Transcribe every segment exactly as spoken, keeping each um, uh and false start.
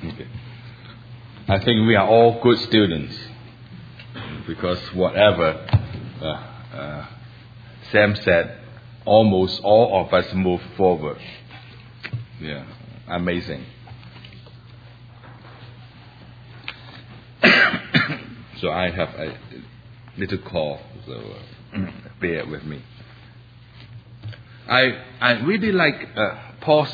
Okay. I think we are all good students because whatever uh, uh, Sam said, almost all of us move forward. Yeah, amazing. So I have a little cough, so uh, bear with me. I I really like uh, Paul's.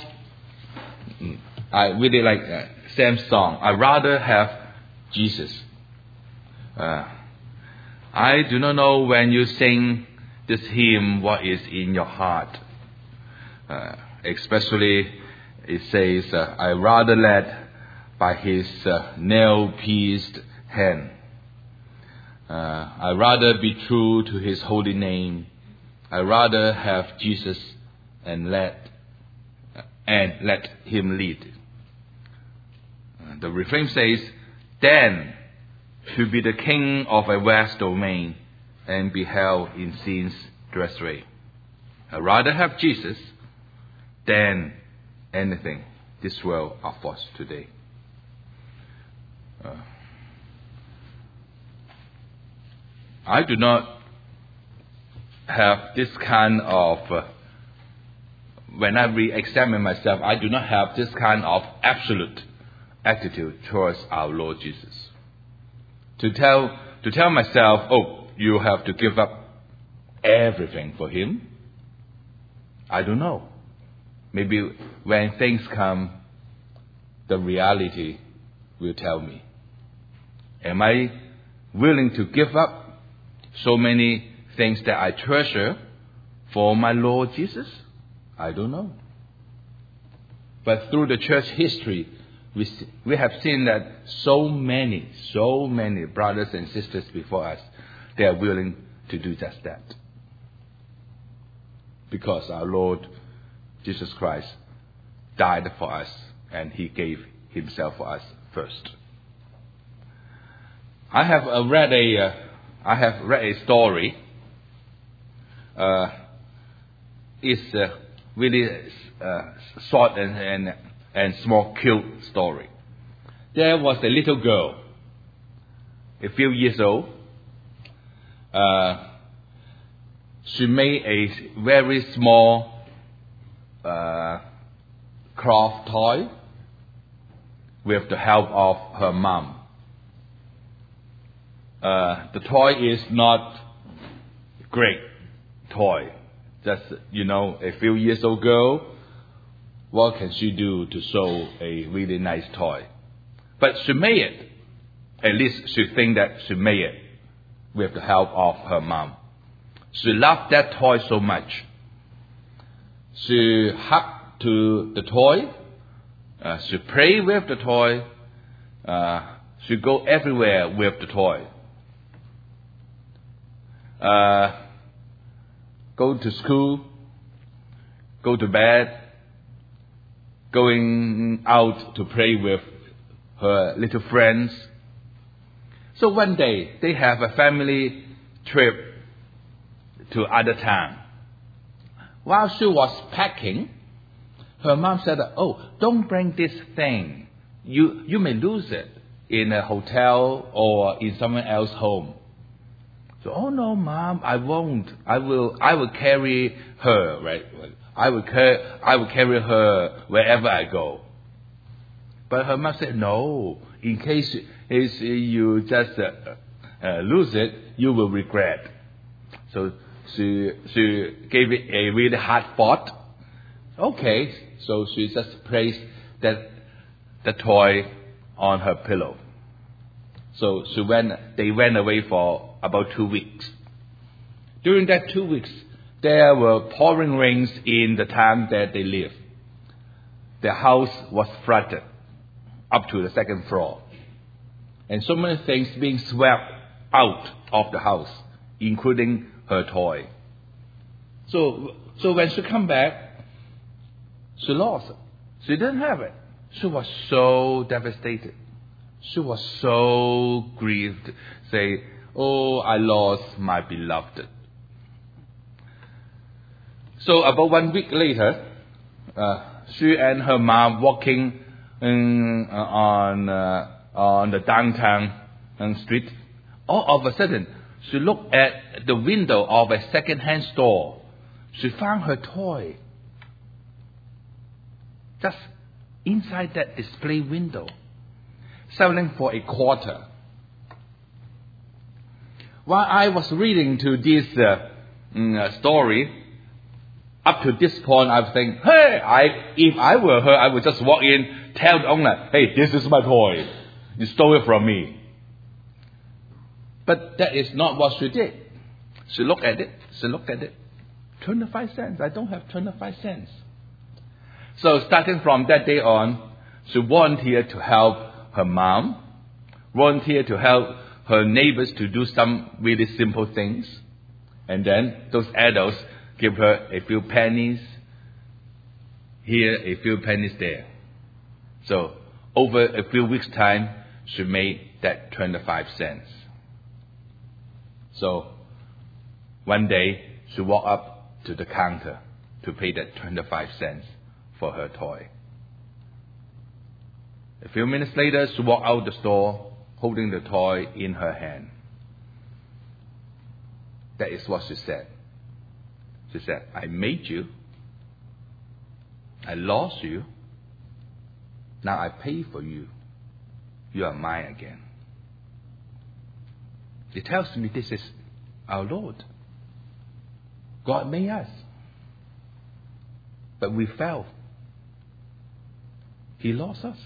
I really like uh, Sam's song. I rather have Jesus. Uh, I do not know when you sing this hymn what is in your heart. Uh, especially it says, uh, I rather led by his uh, nail-pierced hand. Uh, I rather be true to his holy name. I rather have Jesus and let and let him lead. Uh, the refrain says, then to be the king of a vast domain and be held in sin's dress ray. I rather have Jesus than anything this world offers today. Uh, I do not have this kind of, uh, when I re-examine myself, I do not have this kind of absolute attitude towards our Lord Jesus. To tell, to tell myself, oh, you have to give up everything for him. I don't know. Maybe when things come, the reality will tell me. Am I willing to give up so many things that I treasure for my Lord Jesus? I don't know. But through the church history, we see, we have seen that so many, so many brothers and sisters before us, they are willing to do just that. Because our Lord Jesus Christ died for us and he gave himself for us first. I have uh, read a, uh, I have read a story. Uh, it's a really uh, short and, and and small, cute story. There was a little girl, a few years old. Uh, she made a very small uh, cloth toy with the help of her mom. Uh, the toy is not great toy. Just, you know, a few years old girl, what can she do to sew a really nice toy? But she made it. At least she thinks that she made it with the help of her mom. She loved that toy so much. She hugged to the toy. Uh, she played with the toy. Uh, she go everywhere with the toy. Uh, go to school, go to bed, going out to play with her little friends. So one day, they have a family trip to other town. While she was packing, her mom said, oh, don't bring this thing. You, you may lose it in a hotel or in someone else's home. So, oh no, Mom, I won't. I will, I will carry her, right? I will carry, I will carry her wherever I go. But her mom said, no, in case you just uh, uh, lose it, you will regret. So she, she gave it a really hard thought. Okay, so she just placed that, the toy on her pillow. So she went, they went away for about two weeks. During that two weeks, there were pouring rains in the town that they lived. The house was flooded up to the second floor. And so many things being swept out of the house, including her toy. So, so when she come back, she lost it. She didn't have it. She was so devastated. She was so grieved. Say, oh, I lost my beloved. So about one week later, uh, she and her mom walking um, on uh, on the downtown um, street. All of a sudden, she looked at the window of a second-hand store. She found her toy just inside that display window, selling for a quarter. While I was reading to this uh, mm, story, up to this point, I was thinking, hey, I, if I were her, I would just walk in, tell the owner, hey, this is my toy. You stole it from me. But that is not what she did. She looked at it. She looked at it. twenty-five cents. I don't have twenty-five cents. So starting from that day on, she volunteered to help her mom, volunteered to help her neighbors to do some really simple things. And then those adults give her a few pennies here, a few pennies there. So over a few weeks' time, she made that twenty-five cents. So one day, she walked up to the counter to pay that twenty-five cents for her toy. A few minutes later, she walked out the store holding the toy in her hand. That is what she said. She said, I made you. I lost you. Now I pay for you. You are mine again. It tells me this is our Lord. God made us. But we fell. He lost us.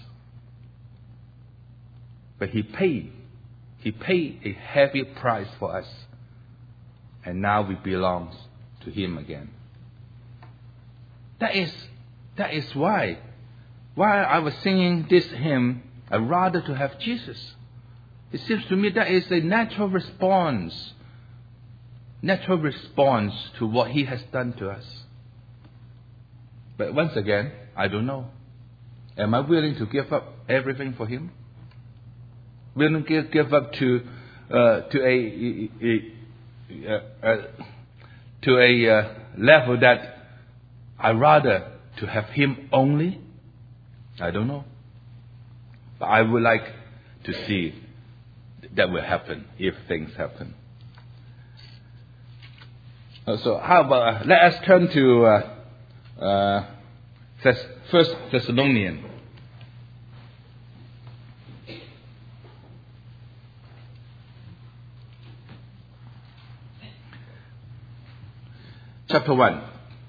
But He paid. He paid a heavy price for us. And now we belong to Him again. That is, that is why, while I was singing this hymn, I'd rather to have Jesus. It seems to me that is a natural response. Natural response to what He has done to us. But once again, I don't know. Am I willing to give up everything for Him? Willing to give, give up to uh, to a, a, a, a to a uh, level that I rather to have Him only? I don't know. But I would like to see that will happen if things happen. Uh, so how about uh, let us turn to uh, uh, Thess- First Thessalonians. Chapter one.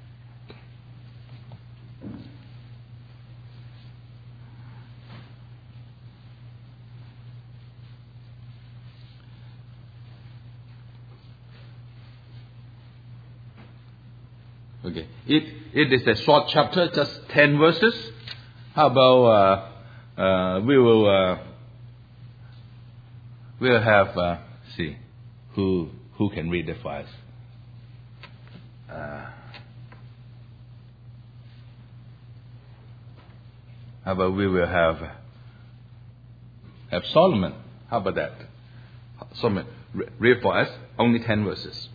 Okay. It it is a short chapter, just ten verses. How about uh, uh, we will uh, we'll have uh, see who who can read it for us. Uh, how about we will have have Solomon? How about that? Solomon, read for us. Only ten verses.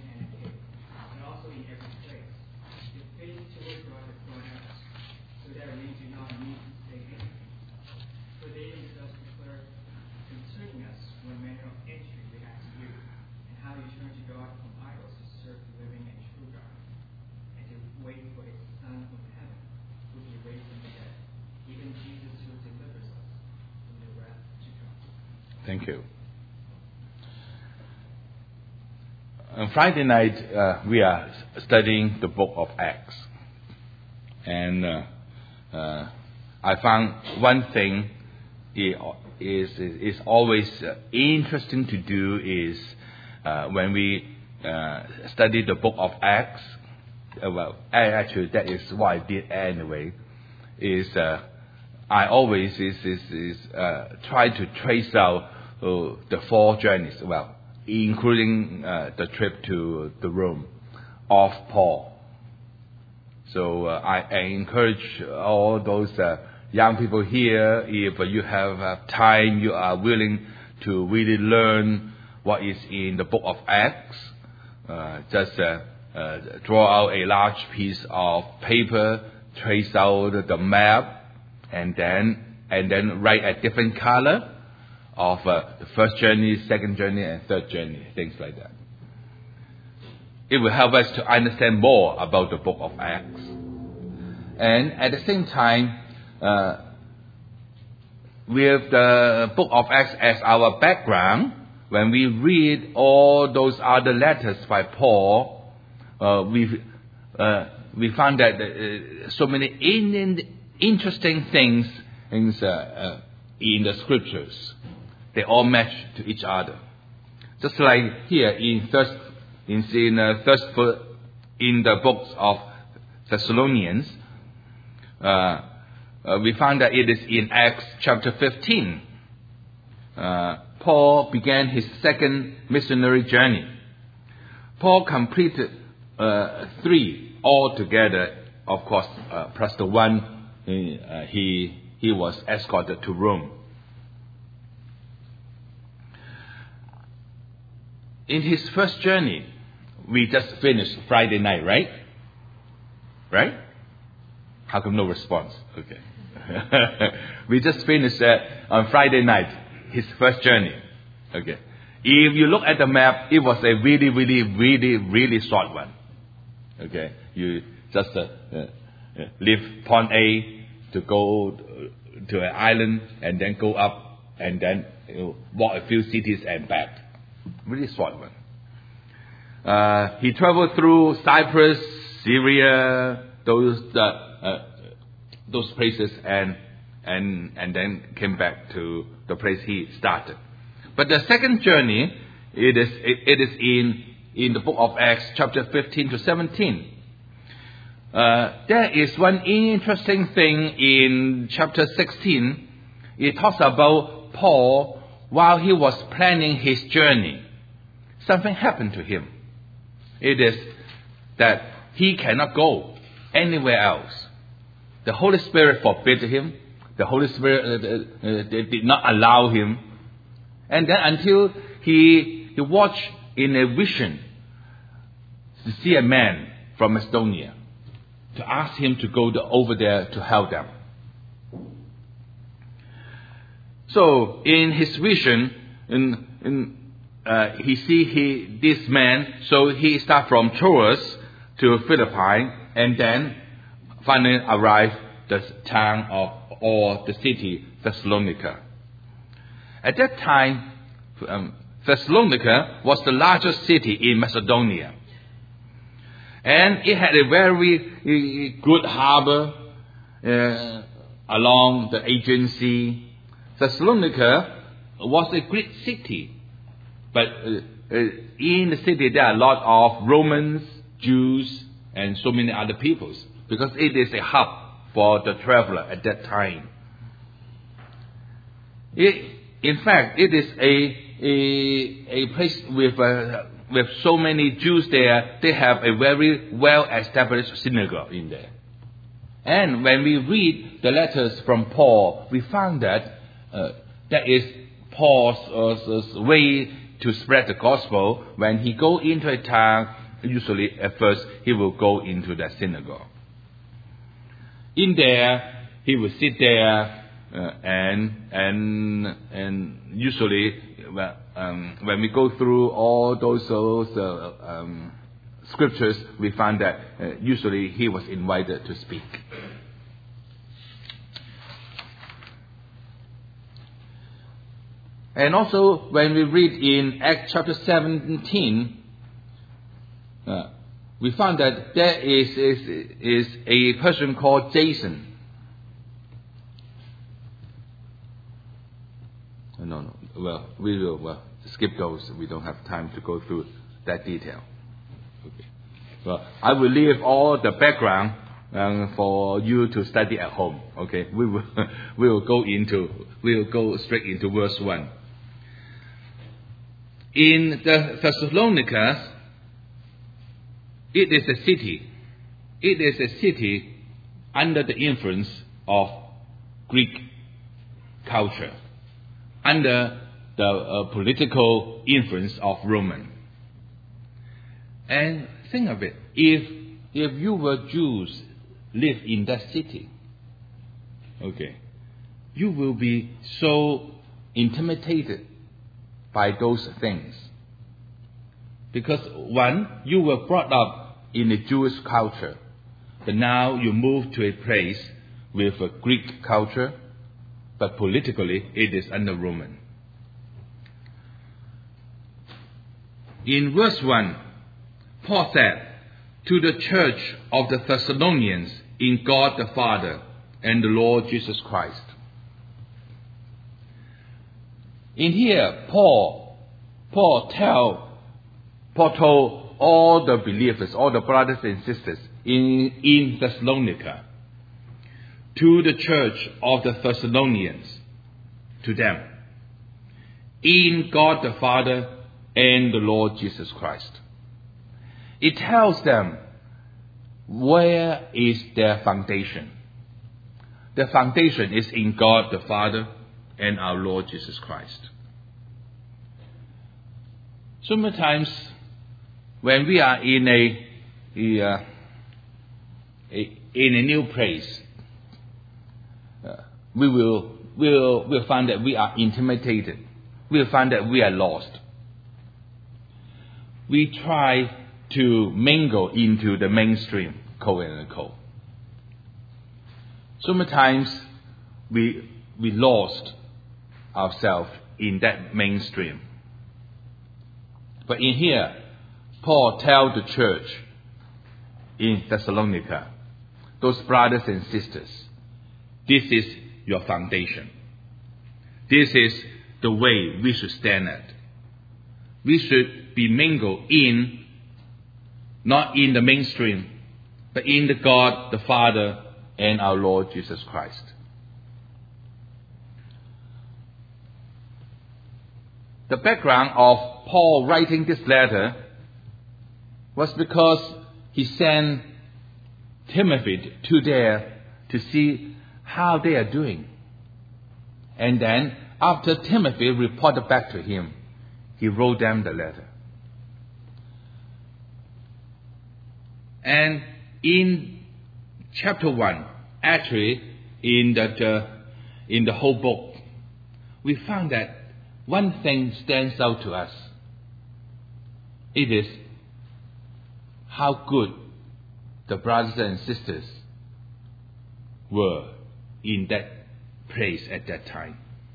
So that Thank you. On Friday night, uh, we are studying the book of Acts. And uh, uh, I found one thing is, is, is always uh, interesting to do is uh, when we uh, study the book of Acts, uh, well, actually that is what I did anyway, is uh, I always is, is, is uh, try to trace out uh, the four journeys, well, including uh, the trip to the Rome of Paul. So uh, I, I encourage all those uh, young people here, if you have uh, time, you are willing to really learn what is in the book of Acts, uh, just uh, uh, draw out a large piece of paper, trace out the map, and then and then write a different color of uh, the first journey, second journey, and third journey, things like that. It will help us to understand more about the book of Acts. And at the same time, uh, with the book of Acts as our background, when we read all those other letters by Paul, uh, we uh, we found that uh, so many in, interesting things, things uh, uh, in the scriptures. They all match to each other. Just like here in first, in, in, uh, first, in the books of Thessalonians, uh, uh, we find that it is in Acts chapter fifteen. Uh, Paul began his second missionary journey. Paul completed uh, three altogether, of course, uh, plus the one uh, he he was escorted to Rome. In his first journey, we just finished Friday night, right? Right? How come no response? Okay. We just finished uh, on Friday night, his first journey. Okay. If you look at the map, it was a really, really, really, really short one. Okay. You just uh, uh, leave point A to go to an island and then go up and then you know, walk a few cities and back. Really short one. Uh, he traveled through Cyprus, Syria, those uh, uh, those places, and and and then came back to the place he started. But the second journey, it is it, it is in in the book of Acts, chapter fifteen to seventeen. Uh, there is one interesting thing in chapter sixteen. It talks about Paul. While he was planning his journey, something happened to him. It is that he cannot go anywhere else. The Holy Spirit forbid him. The Holy Spirit uh, uh, did not allow him. And then until he, he watched in a vision to see a man from Macedonia to ask him to go to, over there to help them. So in his vision, in, in, uh, he see he this man. So he start from Troas to Philippi, and then finally arrived the town of or the city Thessalonica. At that time, um, Thessalonica was the largest city in Macedonia, and it had a very uh, good harbor uh, along the Aegean Sea. Thessalonica was a great city, but uh, uh, in the city there are a lot of Romans, Jews, and so many other peoples, because it is a hub for the traveler at that time. It, in fact, it is a a, a place with uh, with so many Jews there. They have a very well-established synagogue in there. And when we read the letters from Paul, we found that Uh, that is Paul's uh, way to spread the gospel. When he go into a town, usually at first he will go into the synagogue. In there, he will sit there uh, and and and usually well, um, when we go through all those, those uh, um, scriptures, we find that uh, usually he was invited to speak. And also when we read in Acts chapter seventeen, uh, we find that there is, is, is a person called Jason. No, no. Well, we will well, skip those. We don't have time to go through that detail. Okay. Well, I will leave all the background um, for you to study at home. Okay. We will we will go into we will go straight into verse one. In the Thessalonica, it is a city. It is a city under the influence of Greek culture, under the uh, political influence of Roman. And think of it, if if you were Jews live in that city, okay, you will be so intimidated by those things. Because one, you were brought up in a Jewish culture, but now you move to a place with a Greek culture, but politically it is under Roman. In verse one, Paul said, to the church of the Thessalonians in God the Father and the Lord Jesus Christ. In here, Paul, Paul tell, Paul told all the believers, all the brothers and sisters in, in Thessalonica, to the church of the Thessalonians, to them, in God the Father and the Lord Jesus Christ. It tells them where is their foundation. The foundation is in God the Father and our Lord Jesus Christ. Sometimes when we are in a, a, uh, a in a new place, uh, we will will will find that we are intimidated. We'll find that we are lost. We try to mingle into the mainstream, quote and unquote. Sometimes we we lost ourselves in that mainstream. But in here, Paul tells the church in Thessalonica, those brothers and sisters, this is your foundation. This is the way we should stand at. We should be mingled in, not in the mainstream, but in the God, the Father, and our Lord Jesus Christ. The background of Paul writing this letter was because he sent Timothy to there to see how they are doing. And then, after Timothy reported back to him, he wrote them the letter. And in chapter one, actually, in that uh, in the whole book, we found that one thing stands out to us. It is how good the brothers and sisters were in that place at that time.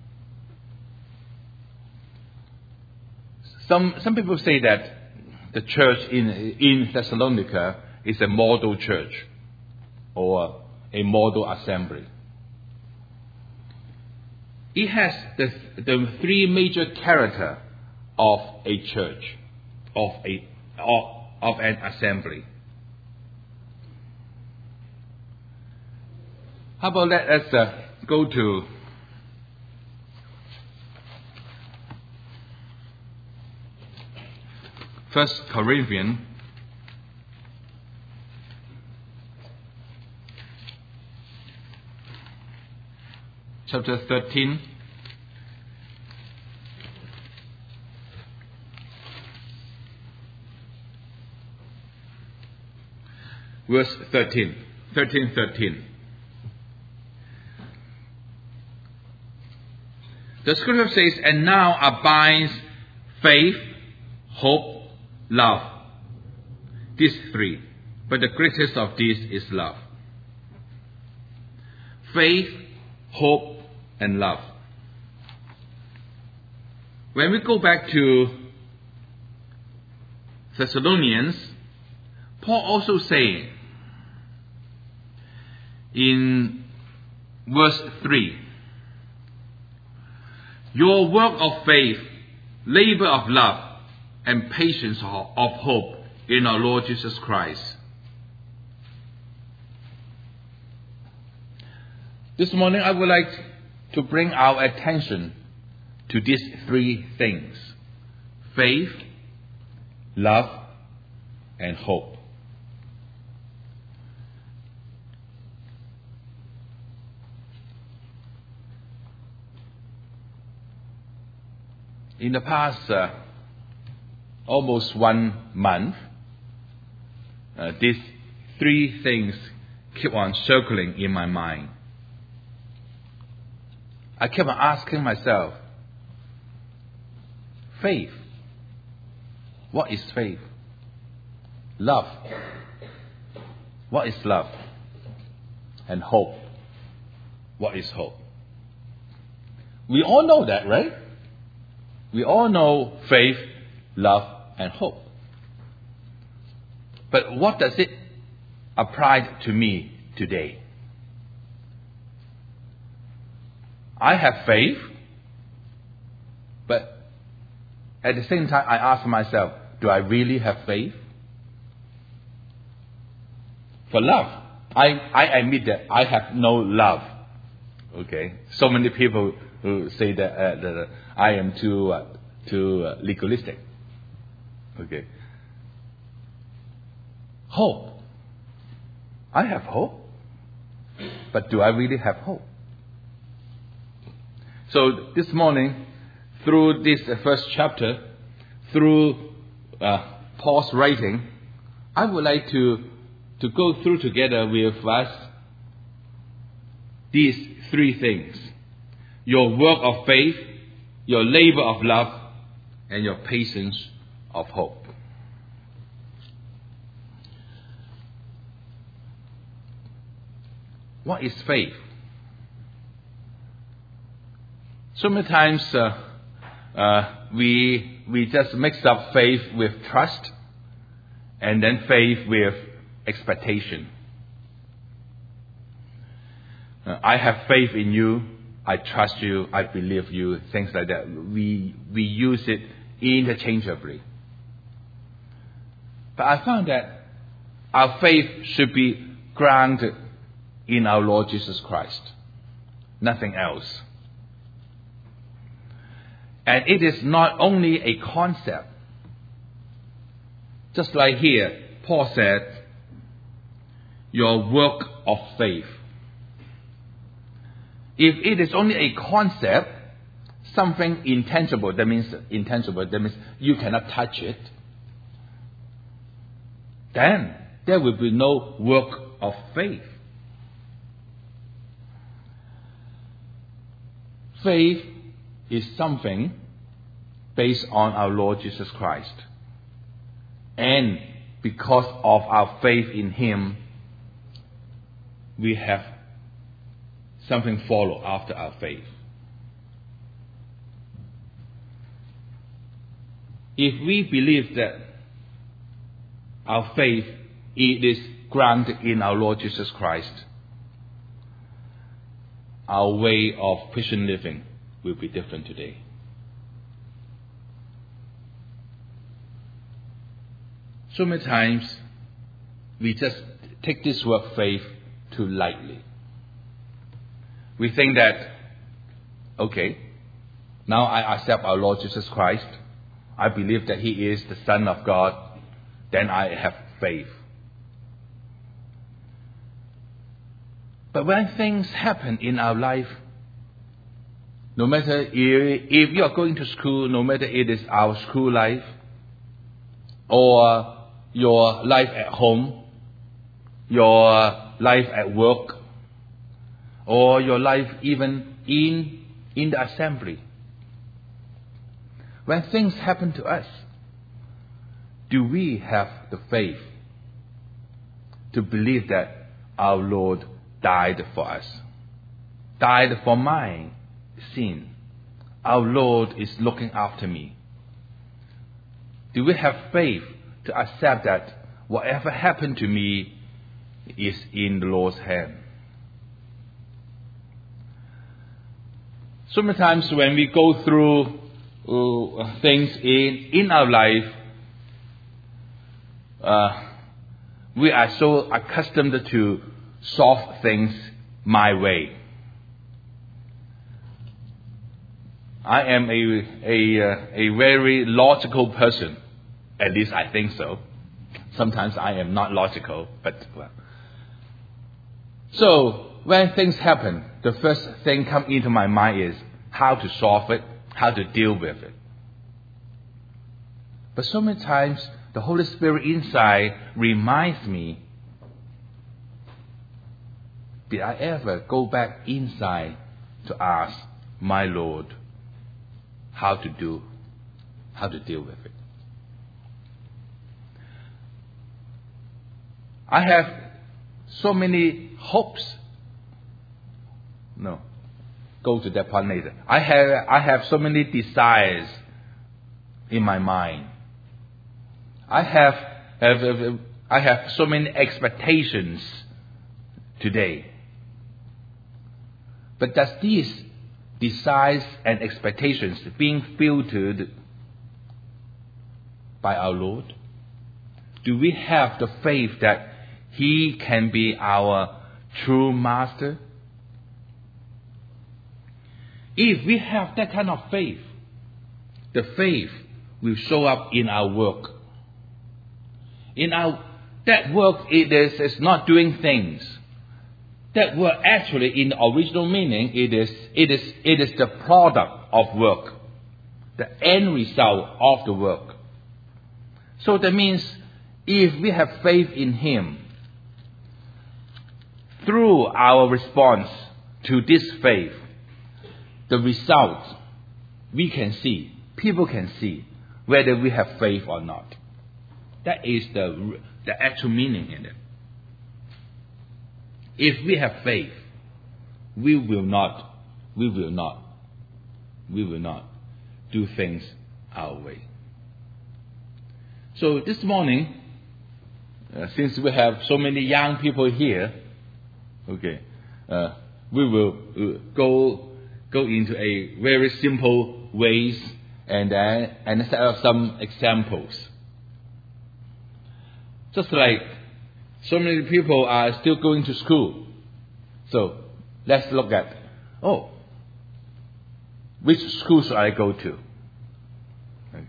Some some people say that the church in in Thessalonica is a model church or a model assembly. It has the the three major characters of a church, of a of, of an assembly. How about let us uh, go to First Corinthians chapter thirteen, verse thirteen, thirteen, thirteen. The scripture says, and now abides faith, hope, love. These three. But the greatest of these is love. Faith, hope, and love. When we go back to Thessalonians, Paul also saying in verse three, your work of faith, labor of love, and patience of hope in our Lord Jesus Christ. This morning I would like to bring our attention to these three things: faith, love, and hope. In the past uh, almost one month, uh, these three things keep on circling in my mind. I kept on asking myself, faith, what is faith? Love, what is love? And hope, what is hope? We all know that, right? We all know faith, love, and hope. But what does it apply to me today? I have faith, but at the same time I ask myself, do I really have faith? For love, I, I admit that I have no love. Okay, so many people who say that, uh, that I am too uh, too uh, legalistic. Okay. Hope. I have hope, but do I really have hope? So this morning, through this uh, first chapter, through uh, Paul's writing, I would like to to go through together with us these three things: your work of faith, your labor of love, and your patience of hope. What is faith? So many times uh, uh, we we just mix up faith with trust, and then faith with expectation. Uh, I have faith in you. I trust you. I believe you. Things like that. We we use it interchangeably. But I found that our faith should be grounded in our Lord Jesus Christ, nothing else. And it is not only a concept. Just like here, Paul said, your work of faith. If it is only a concept, something intangible, that means intangible, that means you cannot touch it, then there will be no work of faith. Faith is something based on our Lord Jesus Christ. And because of our faith in Him, we have something follow after our faith. If we believe that our faith it is grounded in our Lord Jesus Christ, our way of Christian living will be different today. So many times we just take this word faith too lightly. We think that, okay, now I accept our Lord Jesus Christ. I believe that He is the Son of God. Then I have faith. But when things happen in our life, no matter if, if you are going to school, no matter it is our school life, or your life at home, your life at work, or your life even in, in the assembly. When things happen to us, do we have the faith to believe that our Lord died for us, died for my sin, our Lord is looking after me? Do we have faith to accept that whatever happened to me is in the Lord's hand? So many times when we go through uh, things in, in our life, uh, we are so accustomed to solve things my way. I am a, a, uh, a very logical person. At least I think so. Sometimes I am not logical, but well. So when things happen, the first thing come into my mind is how to solve it, how to deal with it. But so many times the Holy Spirit inside reminds me, did I ever go back inside to ask my Lord how to do, how to deal with it? I have so many hopes. No, go to that part later. I have I have so many desires in my mind. I have, have I have so many expectations today. But does these desires and expectations being filtered by our Lord? Do we have the faith that He can be our true master? If we have that kind of faith, the faith will show up in our work. In our that work, it is is not doing things. That work actually, in the original meaning, it is it is it is the product of work, the end result of the work. So that means if we have faith in Him, through our response to this faith, the result we can see, people can see whether we have faith or not. That is the, the actual meaning in it. If we have faith, we will not, we will not, we will not do things our way. So this morning, uh, since we have so many young people here, okay, uh, we will uh, go go into a very simple ways and uh, and set up some examples. Just like so many people are still going to school, so let's look at oh, which school should I go to? Okay.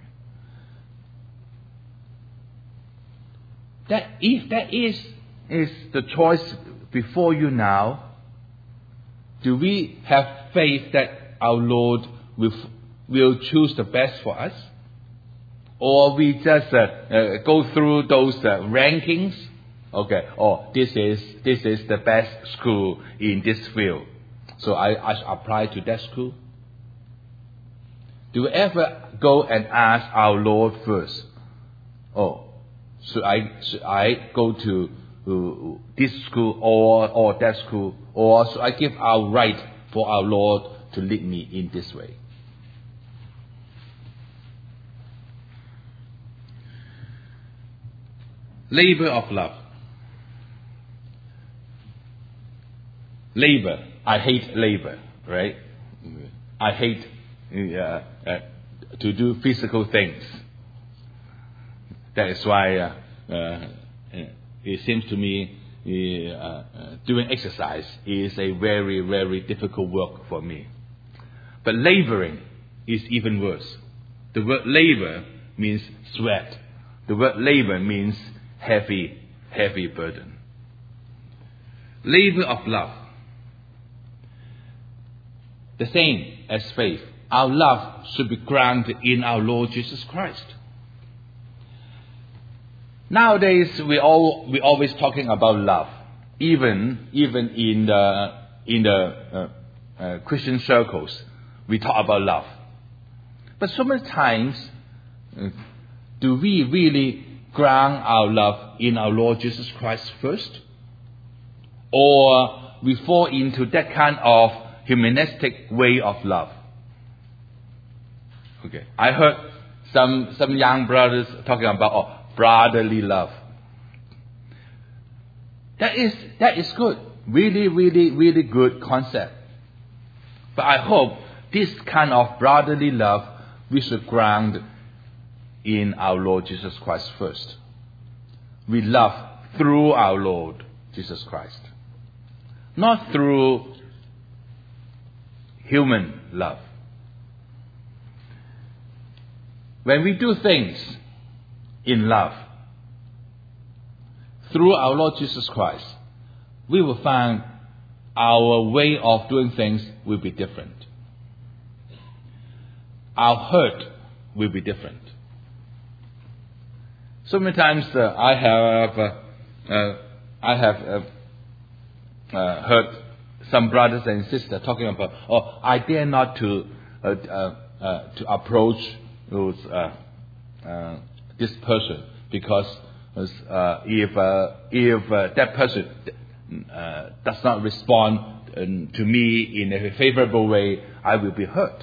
That if that is is the choice before you now, do we have faith that our Lord will, will choose the best for us? Or we just uh, uh, go through those uh, rankings? Okay, oh, this is this is the best school in this field, so I, I should apply to that school? Do we ever go and ask our Lord first, oh, should I, should I go to Uh, this school or or that school, or should I give our right for our Lord to lead me in this way? Labor of love. Labor. I hate labor, right? I hate uh, uh, to do physical things. That is why uh, uh, it seems to me uh, uh, doing exercise is a very, very difficult work for me. But laboring is even worse. The word labor means sweat. The word labor means heavy, heavy burden. Labor of love. The same as faith. Our love should be grounded in our Lord Jesus Christ. Nowadays, we all we always talking about love, even even in the in the uh, uh, Christian circles, we talk about love. But so many times, uh, do we really ground our love in our Lord Jesus Christ first, or we fall into that kind of humanistic way of love? Okay. I heard some some young brothers talking about oh, brotherly love. That is that is good. Really, really, really good concept. But I hope this kind of brotherly love we should ground in our Lord Jesus Christ first. We love through our Lord Jesus Christ, not through human love. When we do things in love through our Lord Jesus Christ, we will find our way of doing things will be different. Our hurt will be different. So many times uh, I have uh, uh, I have uh, uh, heard some brothers and sisters talking about, oh, I dare not to uh, uh, uh, to approach those, uh, uh, this person because uh, if uh, if uh, that person uh, does not respond um, to me in a favorable way, I will be hurt.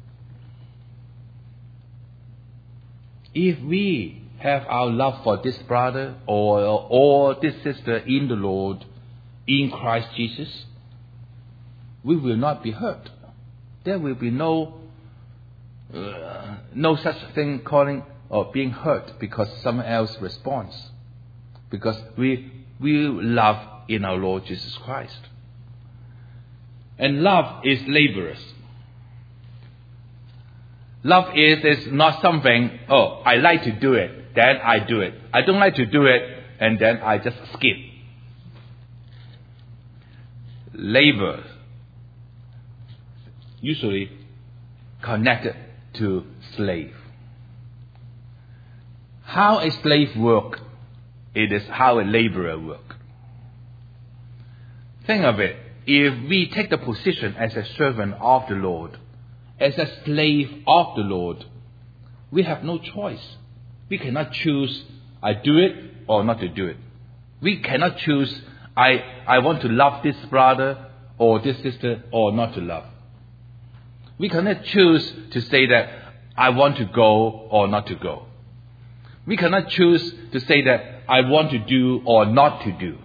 If we have our love for this brother or or this sister in the Lord, in Christ Jesus, we will not be hurt. There will be no uh, no such thing calling or being hurt because someone else responds. Because we we love in our Lord Jesus Christ. And love is laborious. Love is, is not something, oh, I like to do it, then I do it. I don't like to do it, and then I just skip. Labor usually connected to slave. How a slave works, it is how a laborer works. Think of it. If we take the position as a servant of the Lord, as a slave of the Lord, we have no choice. We cannot choose, I do it or not to do it. We cannot choose, I, I want to love this brother or this sister or not to love. We cannot choose to say that I want to go or not to go. We cannot choose to say that I want to do or not to do.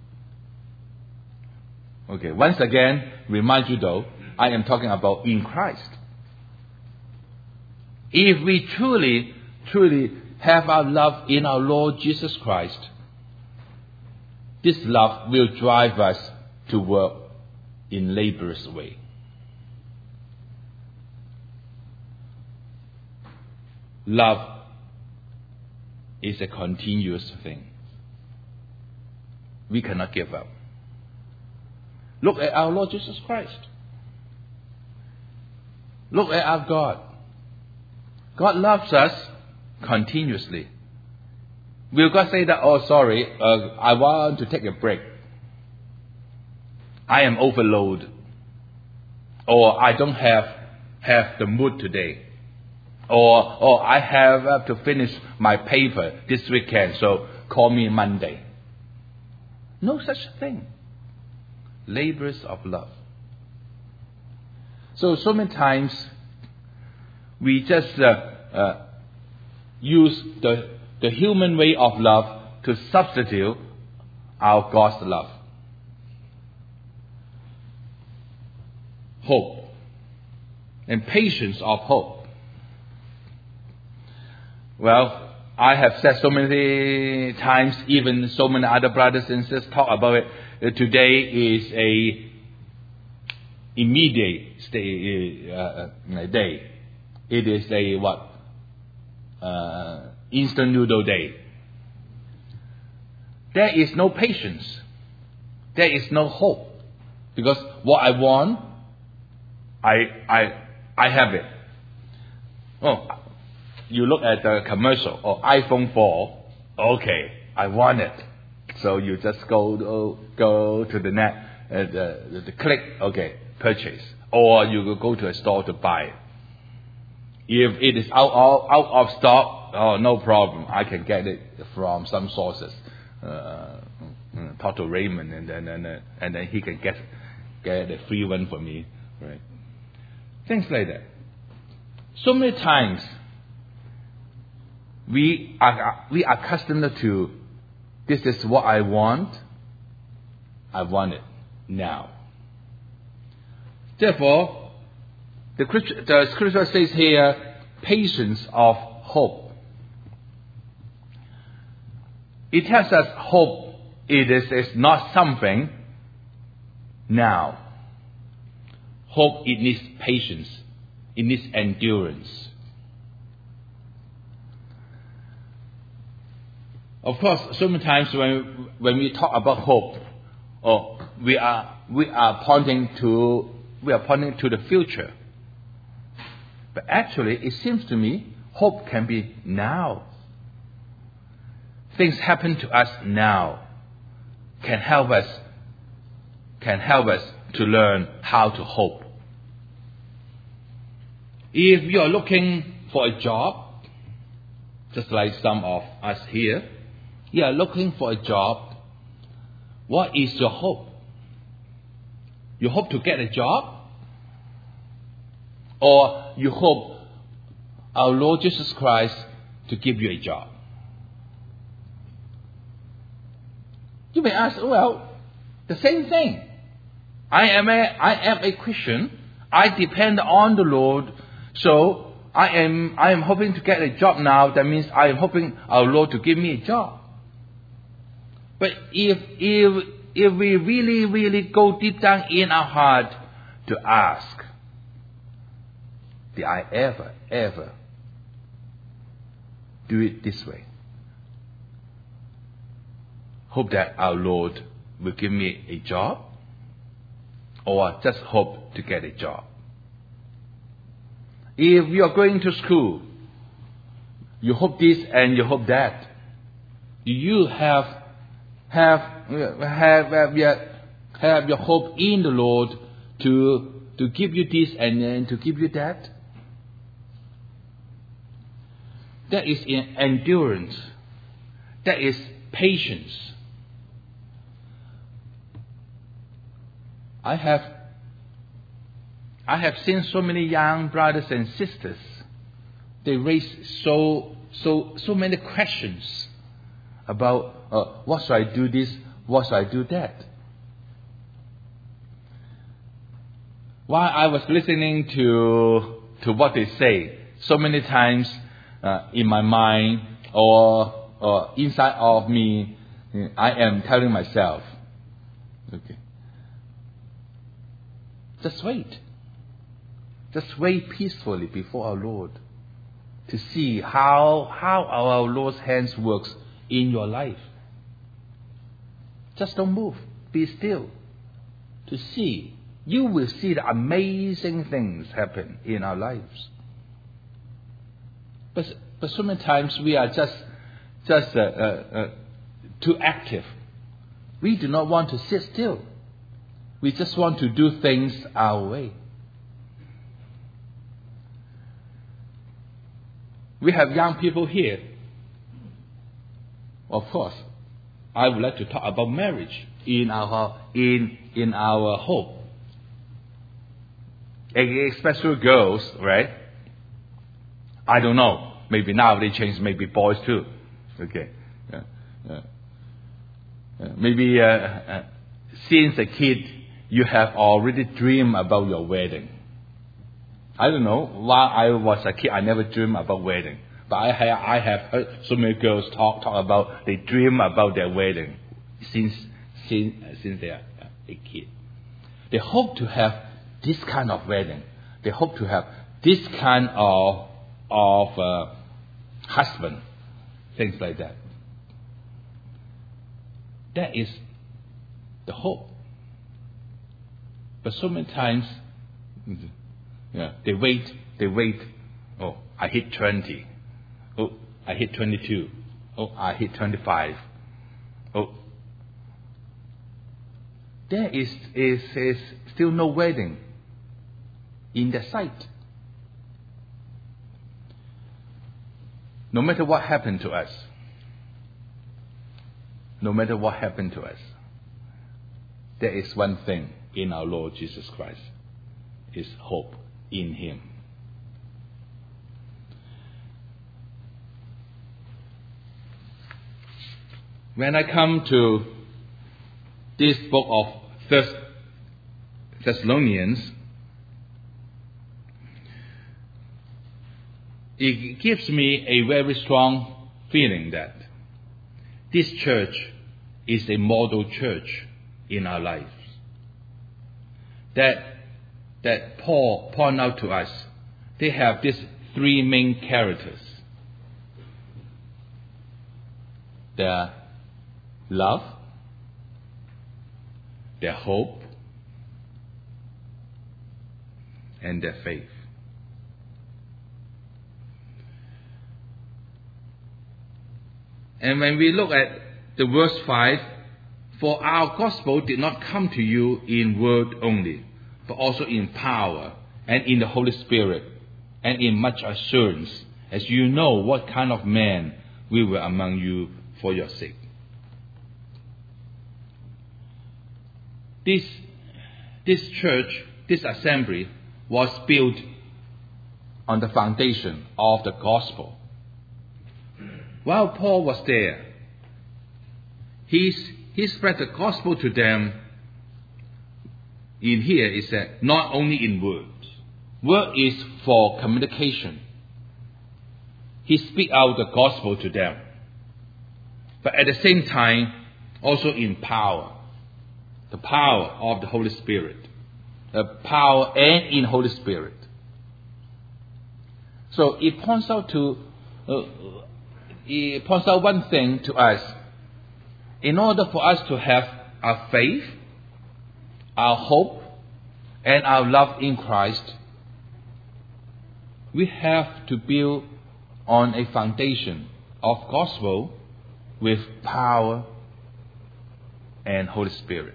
Okay, once again, remind you though, I am talking about in Christ. If we truly, truly have our love in our Lord Jesus Christ, this love will drive us to work in laborious way. Love is a continuous thing. We cannot give up. Look at our Lord Jesus Christ. Look at our God. God loves us continuously. Will God say that, oh, sorry, uh, I want to take a break. I am overloaded. Or I don't have, have the mood today. Or, or I have uh, to finish my paper this weekend, so call me Monday. No such thing. Labors of love. So, so many times we just uh, uh, use the, the human way of love to substitute our God's love. Hope and patience of hope. Well, I have said so many times, even so many other brothers and sisters talk about it. Uh, today is a immediate stay, uh, day. It is a what? Uh, instant noodle day. There is no patience. There is no hope. Because what I want, I I I have it. Oh, you look at the commercial, or iPhone four, okay, I want it. So you just go go to the net, uh, the, the click, okay, purchase. Or you go to a store to buy it. If it is out of, out of stock, oh, no problem. I can get it from some sources. Uh, talk to Raymond, and then and, uh, and then he can get get a free one for me, right? Things like that. So many times we are we are accustomed to, this is what I want. I want it now. Therefore, the, the scripture says here, patience of hope. It tells us hope it is, is not something now. Hope, it needs patience. It needs endurance. Of course, so many times when when we talk about hope, oh, we are we are pointing to we are pointing to the future. But actually, it seems to me, hope can be now. Things happen to us now can help us can help us to learn how to hope. If you are looking for a job, just like some of us here, you are looking for a job, what is your hope? You hope to get a job? Or you hope our Lord Jesus Christ to give you a job? You may ask, well, the same thing. I am a, I am a Christian. I depend on the Lord. So I am, I am hoping to get a job now. That means I am hoping our Lord to give me a job. But if, if, if we really, really go deep down in our heart to ask, did I ever, ever do it this way? Hope that our Lord will give me a job, or just hope to get a job. If you are going to school, you hope this and you hope that. Do you have have have have your, have your hope in the Lord to to give you this and then to give you that? That is endurance. That is patience. I have I have seen so many young brothers and sisters. They raise so so so many questions about uh, what should I do this, what should I do that. While I was listening to to what they say, so many times uh, in my mind or or inside of me, I am telling myself, okay, just wait. Just wait peacefully before our Lord to see how, how our Lord's hands works in your life. Just don't move. Be still. To see. You will see the amazing things happen in our lives. But, but so many times we are just, just uh, uh, uh, too active. We do not want to sit still. We just want to do things our way. We have young people here. Of course, I would like to talk about marriage in our in in our hope. Especially girls, right? I don't know. Maybe now they change. Maybe boys too. Okay. Yeah. Yeah. Yeah. Maybe uh, uh, since a kid, you have already dreamed about your wedding. I don't know. While I was a kid, I never dreamed about wedding. But I have, I have heard so many girls talk talk about they dream about their wedding since since since they are a kid. They hope to have this kind of wedding. They hope to have this kind of of uh, husband, things like that. That is the hope. But so many times, yeah, they wait, they wait. Oh, I hit twenty. Oh, I hit twenty-two. Oh, I hit twenty-five. Oh, there is, is, is still no wedding in their sight. No matter what happened to us, no matter what happened to us, there is one thing in our Lord Jesus Christ, is hope in Him. when I come to this book of Thess- Thessalonians, it gives me a very strong feeling that this church is a model church in our lives. That, that Paul pointed out to us, they have these three main characters. Their love, their hope, and their faith. And when we look at the verse five, for our gospel did not come to you in word only, but also in power and in the Holy Spirit and in much assurance, as you know what kind of man we were among you for your sake. This, this church, this assembly was built on the foundation of the gospel. While Paul was there, he, he spread the gospel to them. In here is that not only in words. Word is for communication. He speak out the gospel to them. But at the same time, also in power. The power of the Holy Spirit. The power and in Holy Spirit. So it points out to, uh, it points out one thing to us. In order for us to have our faith, our hope, and our love in Christ, we have to build on a foundation of gospel with power and Holy Spirit.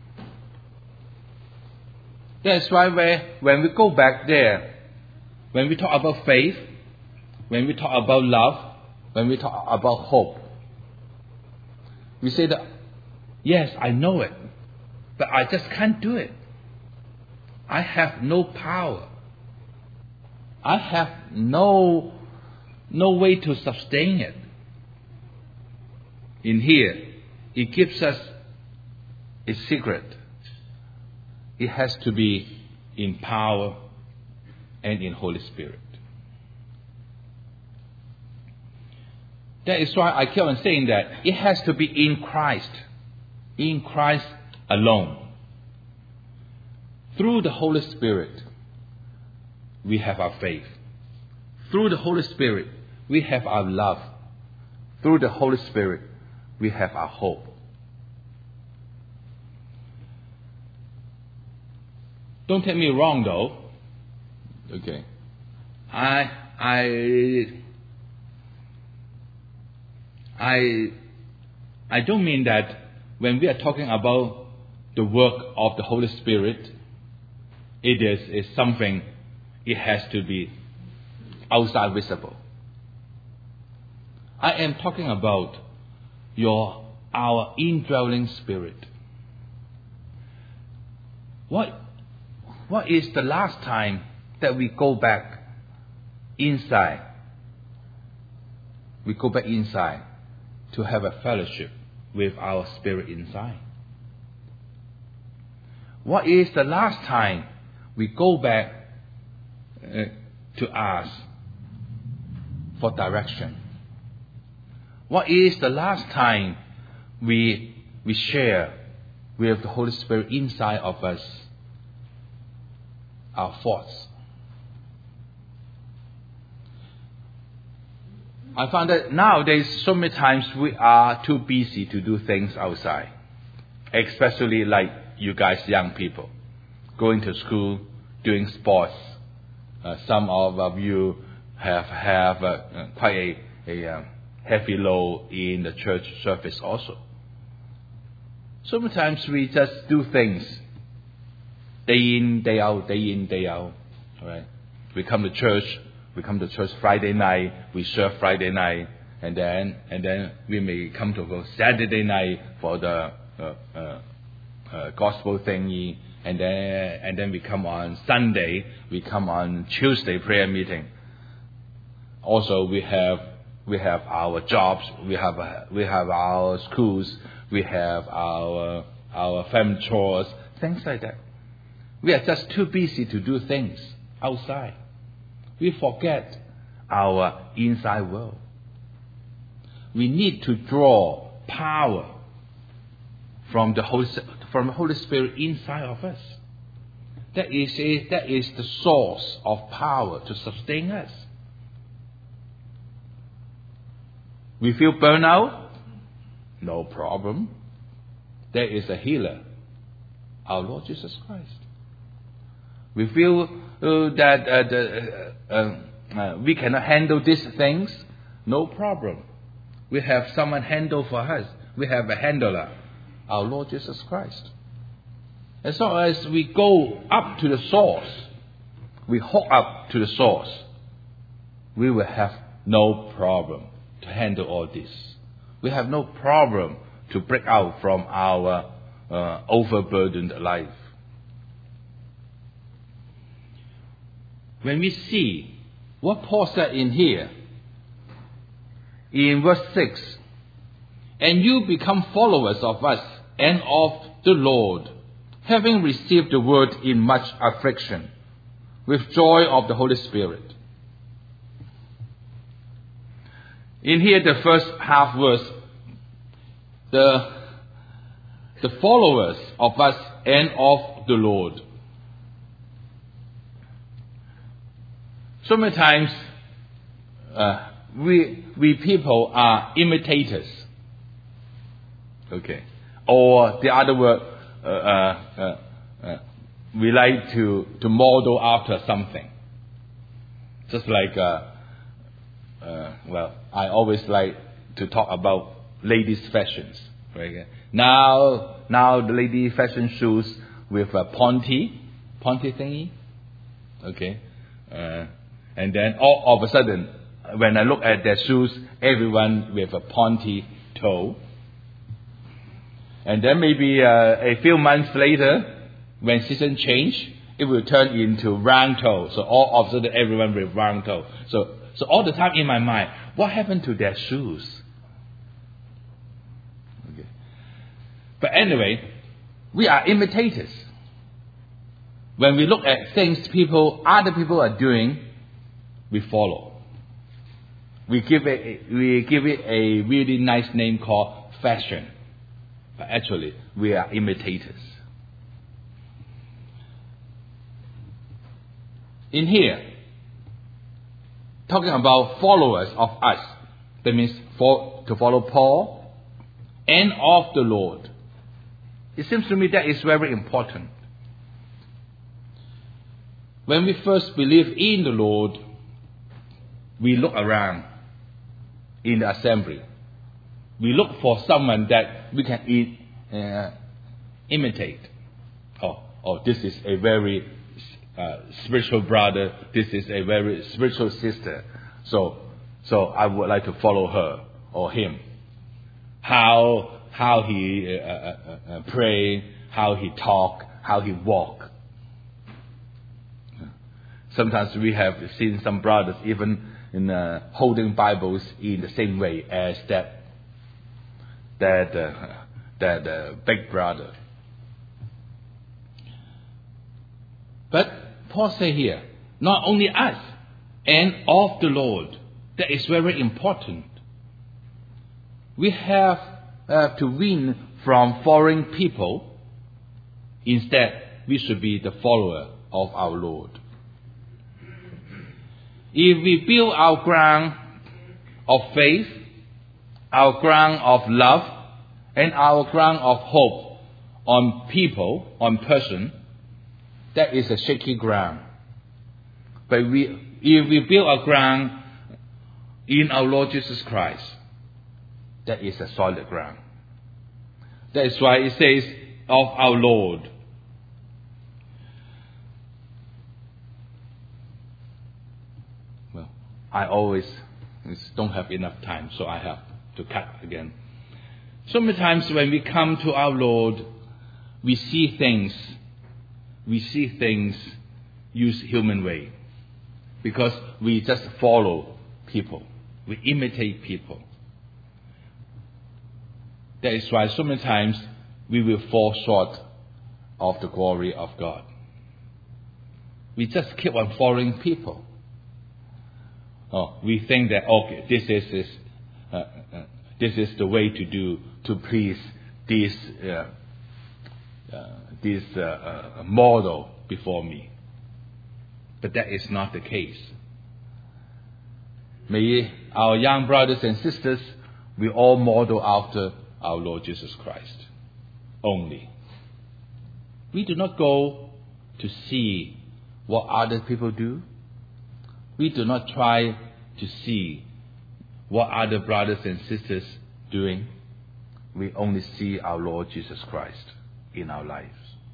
That's why when we go back there, when we talk about faith, when we talk about love, when we talk about hope, we say that, yes, I know it, but I just can't do it. I have no power. I have no, no way to sustain it. In here, it gives us a secret. It has to be in power and in Holy Spirit. That is why I keep on saying that it has to be in Christ. In Christ alone. Through the Holy Spirit, we have our faith. Through the Holy Spirit, we have our love. Through the Holy Spirit, we have our hope. Don't take me wrong, though. Okay. I, I, I, I don't mean that when we are talking about the work of the Holy Spirit, it is, is something, it has to be outside visible. I am talking about your, our indwelling spirit. What, what is the last time that we go back inside? We go back inside to have a fellowship with our spirit inside. What is the last time we go back uh, to ask for direction? What is the last time we we share with the Holy Spirit inside of us our thoughts? I found that nowadays so many times we are too busy to do things outside, especially like you guys young people, going to school, doing sports. Uh, some of you have have uh, quite a, a uh, heavy load in the church service also. So many times we just do things day in, day out, day in, day out. All right? We come to church. We come to church Friday night. We serve Friday night, and then and then we may come to go Saturday night for the uh, uh, uh, gospel thingy, and then and then we come on Sunday. We come on Tuesday prayer meeting. Also, we have We have our jobs. We have uh, we have our schools. We have our our family chores. Things like that. We are just too busy to do things outside. We forget our inside world. We need to draw power from the Holy, from the Holy Spirit inside of us. That is, a, that is the source of power to sustain us. We feel burnout? No problem. There is a healer, our Lord Jesus Christ. We feel uh, that uh, the, uh, uh, uh, we cannot handle these things? No problem. We have someone handle for us. We have a handler, our Lord Jesus Christ. As long as we go up to the source, we hook up to the source, we will have no problem to handle all this. We have no problem to break out from our uh, overburdened life. When we see what Paul said in here, in verse six, and you become followers of us and of the Lord, having received the word in much affliction, with joy of the Holy Spirit. In here, the first half verse, the, the followers of us and of the Lord. So many times, uh, we, we people are imitators. Okay. Or the other word, uh, uh, uh, uh, we like to, to model after something. Just like, uh, uh, well, I always like to talk about ladies' fashions. Right? Now, now the lady fashion shoes with a pointy, pointy thingy. Okay. Uh, and then all of a sudden, when I look at their shoes, everyone with a pointy toe. And then maybe uh, a few months later, when season change, it will turn into round toe. So all of a sudden, everyone with round toe. So, so all the time in my mind, what happened to their shoes? Okay. But anyway, we are imitators. When we look at things people, other people are doing, we follow. We give it, we give it a really nice name called fashion. But actually, we are imitators. In here, talking about followers of us, that means for, to follow Paul and of the Lord. It seems to me that is very important. When we first believe in the Lord, we look around in the assembly. We look for someone that we can eat, uh, imitate. Oh, oh, this is a very uh, spiritual brother. This is a very spiritual sister. So, so I would like to follow her or him. How how he uh, uh, uh, pray, how he talk, how he walk. Sometimes we have seen some brothers even in uh, holding Bibles in the same way as that that uh, that uh, big brother. But Paul say here, not only us and of the Lord. That is very important. We have uh, to win from foreign people. Instead, we should be the follower of our Lord. If we build our ground of faith, our ground of love, and our ground of hope on people, on person, that is a shaky ground. But we, if we build our ground in our Lord Jesus Christ, that is a solid ground. That is why it says of our Lord. Well, I always don't have enough time, so I have to cut again. So many times when we come to our Lord, we see things, we see things use human way, because we just follow people. We imitate people. That is why so many times we will fall short of the glory of God. We just keep on following people. Oh, we think that, okay, this is this, uh, uh, this is the way to do to please this uh, uh, this uh, uh, model before me. But that is not the case. May our young brothers and sisters, we all model after our Lord Jesus Christ only. We do not go to see what other people do. We do not try to see what other brothers and sisters doing. We only see our Lord Jesus Christ in our lives.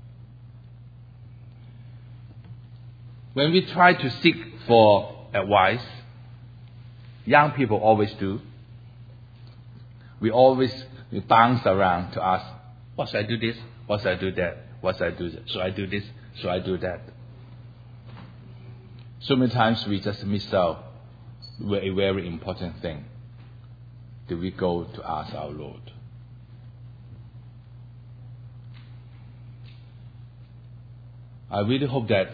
When we try to seek for advice, young people always do. We always we bounce around to ask, what should I do this? What should I do that? What should I do that? Should I do this? Should I do that? So many times we just miss out a very important thing that we go to ask our Lord. I really hope that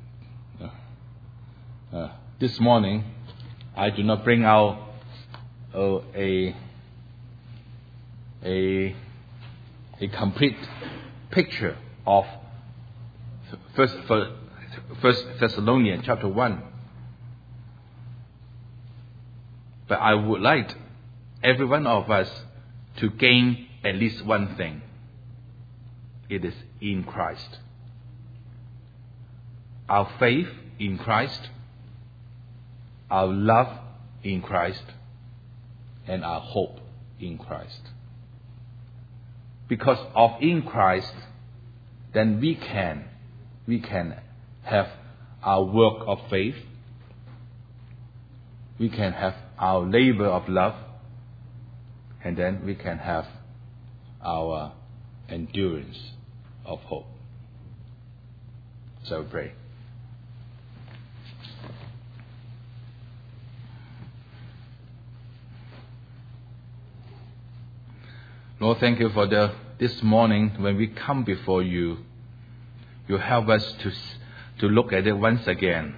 uh, uh, this morning I do not bring out uh, a a a complete picture of First, First Thessalonians chapter one. But I would like every one of us to gain at least one thing. It is in Christ. Our faith in Christ, our love in Christ, and our hope in Christ. Because of in Christ, then we can we can have our work of faith, we can have our labor of love, and then we can have our endurance of hope. So pray. Lord, thank you for the this morning when we come before you. You help us to to look at it once again.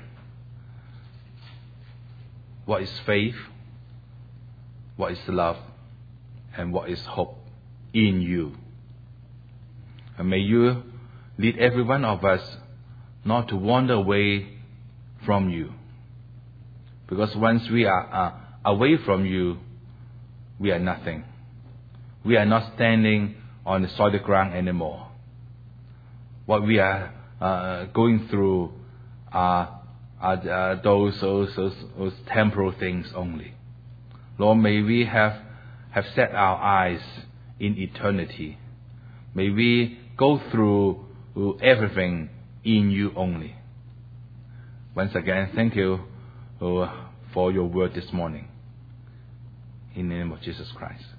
What is faith? What is love? And what is hope in you? And may you lead every one of us not to wander away from you. Because once we are uh, away from you, we are nothing. We are not standing on the solid ground anymore. What we are uh, going through are, are uh, those, those, those, those temporal things only. Lord, may we have, have set our eyes in eternity. May we go through everything in you only. Once again, thank you for your word this morning. In the name of Jesus Christ.